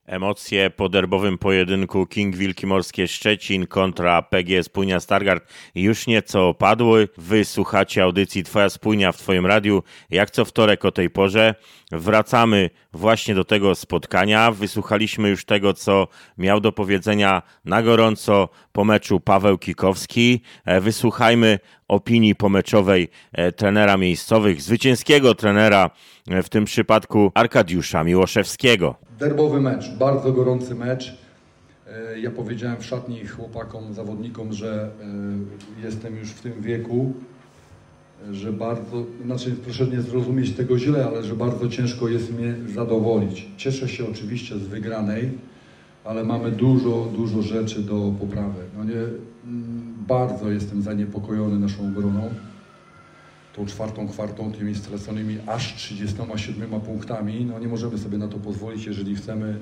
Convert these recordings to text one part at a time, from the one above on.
Emocje po derbowym pojedynku King Wilki Morskie Szczecin kontra PGS Spójnia Stargard już nieco opadły. Wy słuchacie audycji Twoja Spójnia w Twoim radiu. Jak co wtorek o tej porze wracamy właśnie do tego spotkania. Wysłuchaliśmy już tego, co miał do powiedzenia na gorąco po meczu Paweł Kikowski. Wysłuchajmy opinii pomeczowej trenera miejscowych, zwycięskiego trenera, w tym przypadku Arkadiusza Miłoszewskiego. Derbowy mecz, bardzo gorący mecz. Ja powiedziałem w szatni chłopakom, zawodnikom, że jestem już w tym wieku, że bardzo, proszę nie zrozumieć tego źle, ale że bardzo ciężko jest mnie zadowolić. Cieszę się oczywiście z wygranej, ale mamy dużo rzeczy do poprawy. Bardzo jestem zaniepokojony naszą obroną. Tą czwartą kwartą, tymi straconymi aż 37 punktami. Nie możemy sobie na to pozwolić, jeżeli chcemy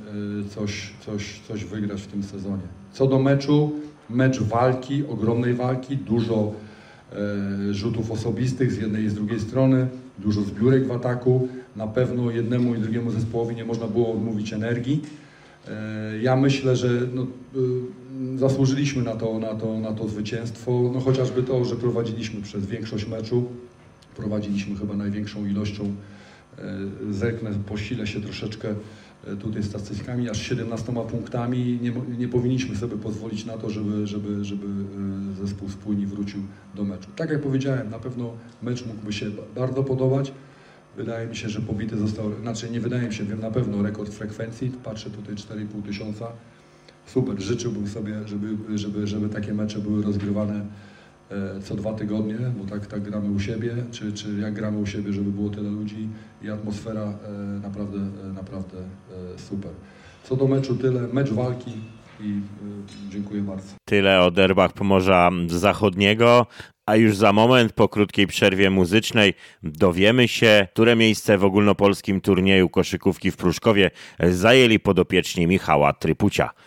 coś wygrać w tym sezonie. Co do meczu, mecz walki, ogromnej walki, dużo rzutów osobistych z jednej i z drugiej strony, dużo zbiórek w ataku. Na pewno jednemu i drugiemu zespołowi nie można było odmówić energii. Ja myślę, że zasłużyliśmy na to zwycięstwo, chociażby to, że prowadziliśmy przez większość meczu. Prowadziliśmy chyba największą ilością, zerknę, posilę się troszeczkę tutaj statystykami, aż 17 punktami. Nie powinniśmy sobie pozwolić na to, żeby zespół Spójni wrócił do meczu. Tak jak powiedziałem, na pewno mecz mógłby się bardzo podobać. Wydaje mi się, że pobity został, nie wydaje mi się, wiem na pewno rekord frekwencji. Patrzę tutaj 4,5 tysiąca. Super, życzyłbym sobie, żeby takie mecze były rozgrywane co 2 tygodnie, bo tak gramy u siebie, czy jak gramy u siebie, żeby było tyle ludzi i atmosfera naprawdę super. Co do meczu tyle, mecz walki i dziękuję bardzo. Tyle o derbach Pomorza Zachodniego, a już za moment po krótkiej przerwie muzycznej dowiemy się, które miejsce w ogólnopolskim turnieju koszykówki w Pruszkowie zajęli podopieczni Michała Trypucia.